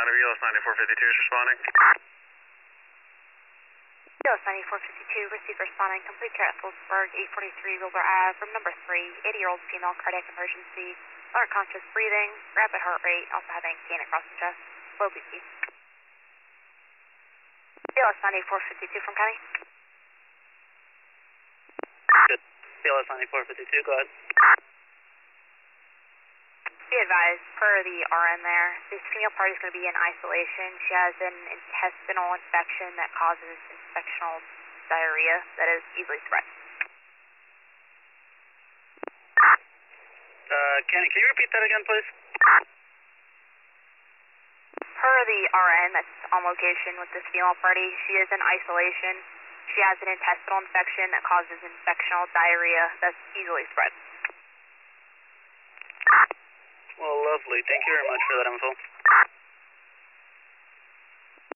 ELS 9452 is responding. ELS 9452, receive responding, complete care at Phillipsburg, 843 Wilbur Ave, room number 3, 80-year-old female, cardiac emergency, unconscious breathing, rapid heart rate, also having gain across the chest, low BP. ELS 9452 from County. Good. ELS 9452, go ahead. Be advised, per the RN there, this female party is going to be in isolation. She has an intestinal infection that causes infectional diarrhea that is easily spread. Kenny, can you repeat that again, please? Per the RN that's on location with this female party, she is in isolation. She has an intestinal infection that causes infectional diarrhea that's easily spread. Well, lovely. Thank you very much for that info.